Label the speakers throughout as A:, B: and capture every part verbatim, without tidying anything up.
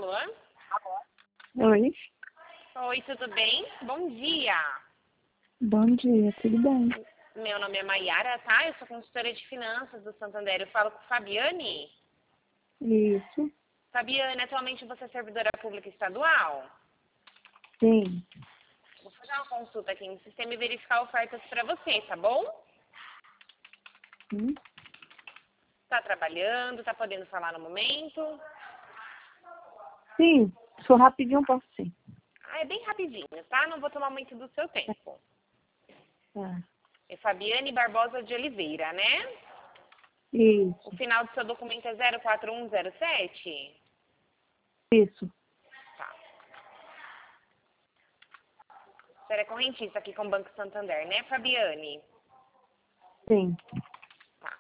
A: Alô?
B: Oi,
A: Oi, tudo bem? Bom dia.
B: bom dia, tudo bem?
A: Meu nome é Maiara, tá? Eu sou consultora de finanças do Santander. Eu falo com Fabiane.
B: Isso,
A: Fabiane, atualmente você é servidora pública estadual?
B: sim,
A: Vou fazer uma consulta aqui no sistema e verificar ofertas para você, tá bom?
B: sim,
A: Tá trabalhando, tá podendo falar no momento?
B: sim, sou rapidinho, posso sim.
A: Ah, é bem rapidinho, tá? Não vou tomar muito do seu tempo.
B: Tá.
A: É Fabiane Barbosa de Oliveira, né?
B: Isso,
A: O final do seu documento é zero quatro um zero sete?
B: isso,
A: Tá. Você é correntista aqui com o Banco Santander, né, Fabiane?
B: sim.
A: Tá.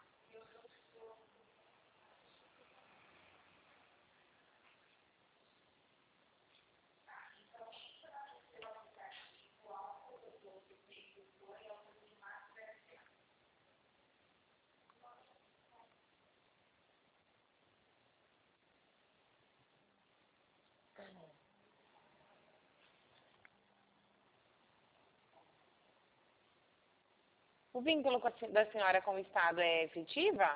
A: O vínculo com a se- da senhora com o Estado é efetiva?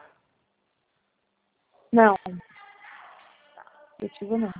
B: Não, efetivo não.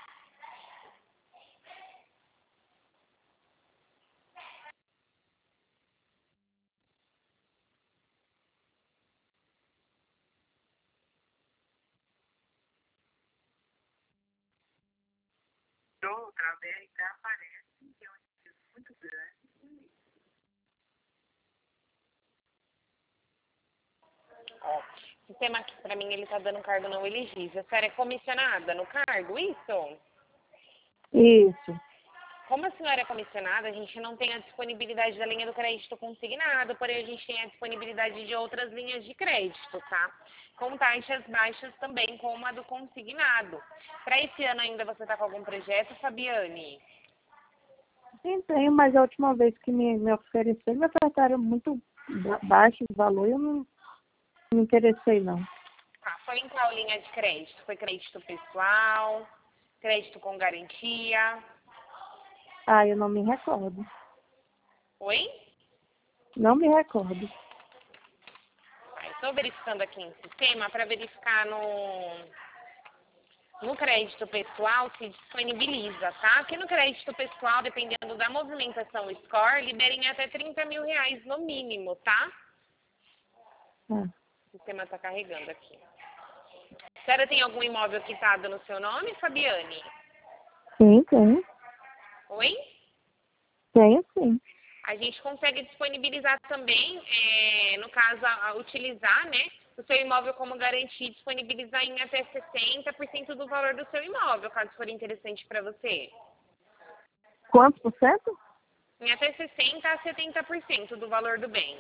A: Ó, o sistema aqui pra mim ele tá dando cargo não elegível. A senhora é comissionada no cargo, isso?
B: Isso,
A: Como a senhora é comissionada, a gente não tem a disponibilidade da linha do crédito consignado, porém a gente tem a disponibilidade de outras linhas de crédito, tá? Com taxas baixas também, como a do consignado. Para esse ano ainda você está com algum projeto, Fabiane?
B: sim, tenho, mas a última vez que me, me ofereceram, me ofertaram muito ba- baixo o valor, eu não me interessei não.
A: Tá, foi em qual linha de crédito? Foi crédito pessoal, crédito com garantia?
B: Ah, eu não me recordo,
A: Oi?
B: não me recordo.
A: Estou verificando aqui no sistema para verificar no, no crédito pessoal se disponibiliza, tá? Porque no crédito pessoal, dependendo da movimentação score, liberem até trinta mil reais no mínimo, tá?
B: Ah,
A: O sistema está carregando aqui. A senhora tem algum imóvel quitado no seu nome, Fabiane?
B: sim, tenho,
A: Oi?
B: tenho sim.
A: A gente consegue disponibilizar também, é, no caso, a, a utilizar, né, o seu imóvel como garantia e disponibilizar em até sessenta por cento do valor do seu imóvel, caso for interessante para você.
B: Quantos por cento?
A: Em até sessenta a setenta por cento do valor do bem.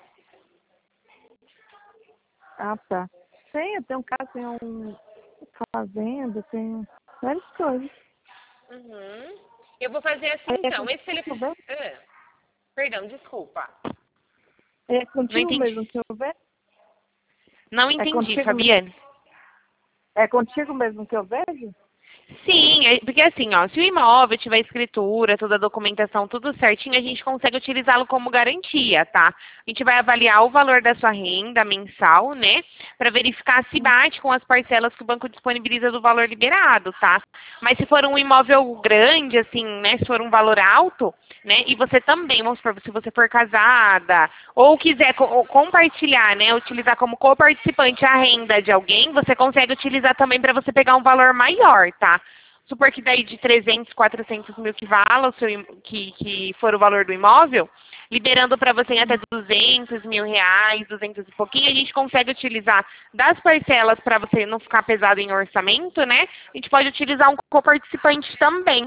B: Ah, tá. Tem, eu tenho um carro, tenho um fazenda, tenho várias coisas.
A: Uhum. Eu vou fazer assim,
B: É
A: então. Esse telefone...
B: contigo,
A: Ah, perdão, desculpa.
B: é
A: Não
B: contigo
A: entendi.
B: mesmo que eu vejo?
A: Não
B: É
A: entendi,
B: contigo,
A: Fabiane.
B: é contigo mesmo que eu vejo?
A: Sim, é- porque assim, ó, se o imóvel tiver escritura, toda a documentação, tudo certinho, a gente consegue utilizá-lo como garantia, tá? A gente vai avaliar o valor da sua renda mensal, né? Para verificar se bate com as parcelas que o banco disponibiliza do valor liberado, tá? Mas se for um imóvel grande, assim, né? Se for um valor alto, né? E você também, vamos supor, se você for casada, ou quiser co- compartilhar, né? Utilizar como coparticipante a renda de alguém, você consegue utilizar também para você pegar um valor maior, tá? Supor que daí de trezentos, quatrocentos mil que vala, o seu, im- que, que for o valor do imóvel, liberando para você em até duzentos mil reais, duzentos e pouquinho, a gente consegue utilizar das parcelas para você não ficar pesado em orçamento, né? A gente pode utilizar um coparticipante também,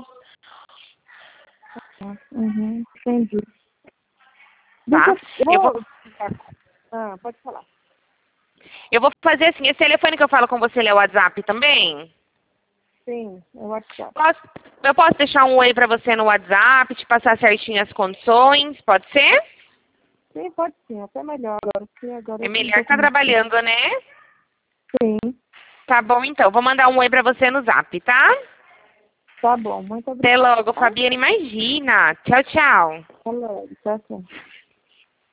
B: Uhum, entendi. Deixa
A: tá?
B: eu... eu
A: Eu vou,
B: vou- Ah, pode falar.
A: eu vou fazer assim, esse telefone que eu falo com você, ele é o WhatsApp também?
B: Sim, é o WhatsApp.
A: Posso, eu posso deixar um oi para você no WhatsApp, te passar certinho as condições, pode ser?
B: Sim, pode sim, até melhor agora, porque agora
A: É
B: eu não
A: melhor
B: tô com
A: estar
B: muito tempo.
A: trabalhando, né?
B: Sim,
A: Tá bom, então. Vou mandar um oi pra você no Zap, tá?
B: Tá bom, muito
A: Até
B: obrigada.
A: logo, Fabiana. Imagina. Tchau, tchau.
B: Até logo, tchau, tchau.